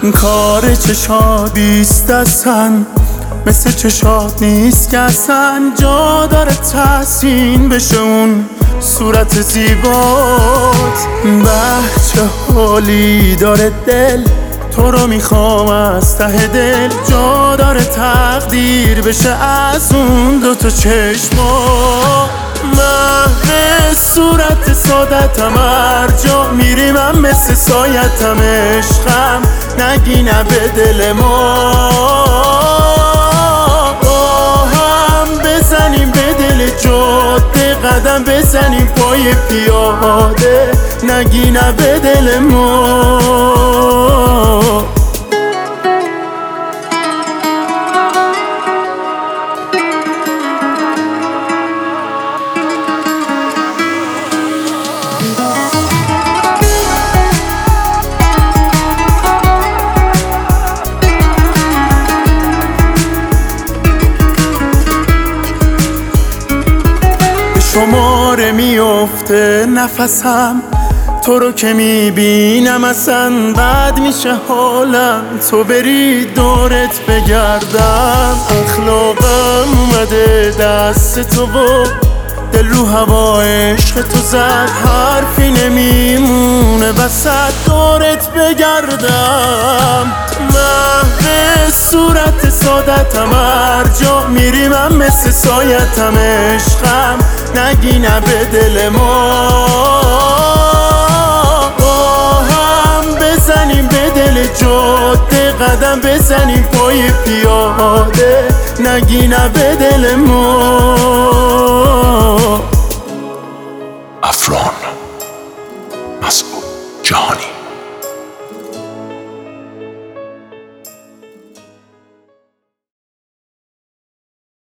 کار چشات بیست اصلا مثل چشات نیست که اصلا جا داره تحسین بشه اون صورت زیبات. چه حالی داره دل، تو رو میخوام از ته دل، جا داره تقدیر بشه از اون دوتا چشما. محو صورت سادتم هر جا میری من مثل سایتم، عشقم نگی نه به دل ما. هم بزنیم به دل جاده، قدم بزنیم پای پیاده، نگی نه به دل ما. شماره میفته نفسم، تو رو که میبینم اصلا بد میشه حالم، تو بری دورت بگردم. اخلاقم اومده دست تو و دل رو هوا عشق تو زد، حرفی نمیمونه وسط دورت بگردم. محو صورت سادتم هر جا میری من مثل سایتم، عشقم نگی نه به دل ما. هم بزنیم به دل جاده، قدم بزنیم پای پیاده، نگی نه به دل ما. افران مسعود جهانی.